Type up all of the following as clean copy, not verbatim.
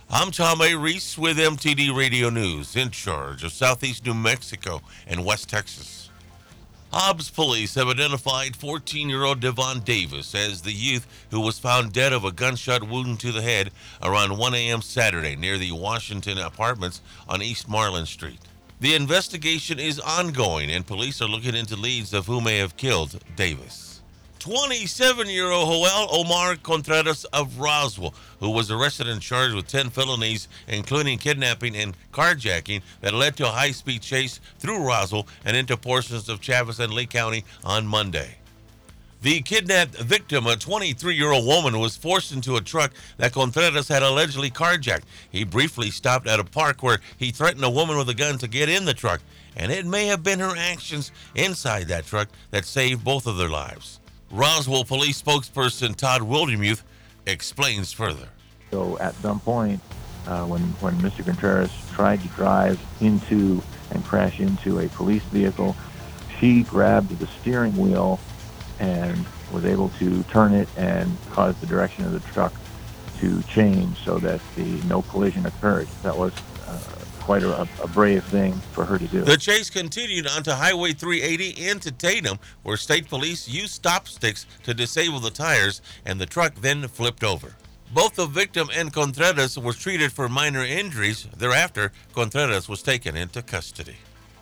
I'm Tom A. Reese with MTD Radio News, in charge of southeast New Mexico and West Texas. Hobbs police have identified 14-year-old Devon Davis as the youth who was found dead of a gunshot wound to the head around 1 a.m. Saturday near the Washington Apartments on East Marlin Street. The investigation is ongoing, and police are looking into leads of who may have killed Davis. 27-year-old Joel Omar Contreras of Roswell, who was arrested and charged with 10 felonies, including kidnapping and carjacking, that led to a high-speed chase through Roswell and into portions of Chaves and Lee County on Monday. The kidnapped victim, a 23-year-old woman, was forced into a truck that Contreras had allegedly carjacked. He briefly stopped at a park where he threatened a woman with a gun to get in the truck, and it may have been her actions inside that truck that saved both of their lives. Roswell Police spokesperson Todd Wildermuth explains further. So at some point, when Mr. Contreras tried to drive into and crash into a police vehicle, she grabbed the steering wheel and was able to turn it and cause the direction of the truck to change so that no collision occurred. That was quite a brave thing for her to do. The chase continued onto Highway 380 into Tatum, where state police used stop sticks to disable the tires, and the truck then flipped over. Both the victim and Contreras were treated for minor injuries. Thereafter, Contreras was taken into custody.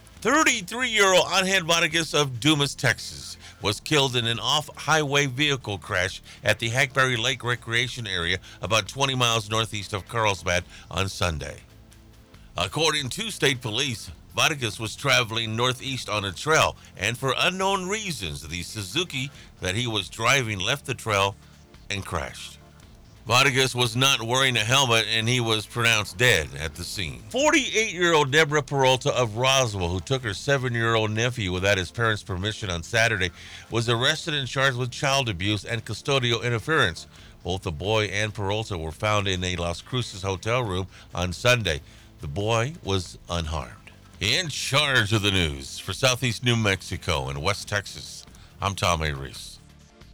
33-year-old Angel Vargas of Dumas, Texas, was killed in an off-highway vehicle crash at the Hackberry Lake Recreation Area about 20 miles northeast of Carlsbad on Sunday. According to state police, Vargas was traveling northeast on a trail, and for unknown reasons, the Suzuki that he was driving left the trail and crashed. Vargas was not wearing a helmet, and he was pronounced dead at the scene. 48-year-old Deborah Peralta of Roswell, who took her 7-year-old nephew without his parents' permission on Saturday, was arrested and charged with child abuse and custodial interference. Both the boy and Peralta were found in a Las Cruces hotel room on Sunday. The boy was unharmed. In charge of the news for southeast New Mexico and West Texas, I'm Tom A. Reese.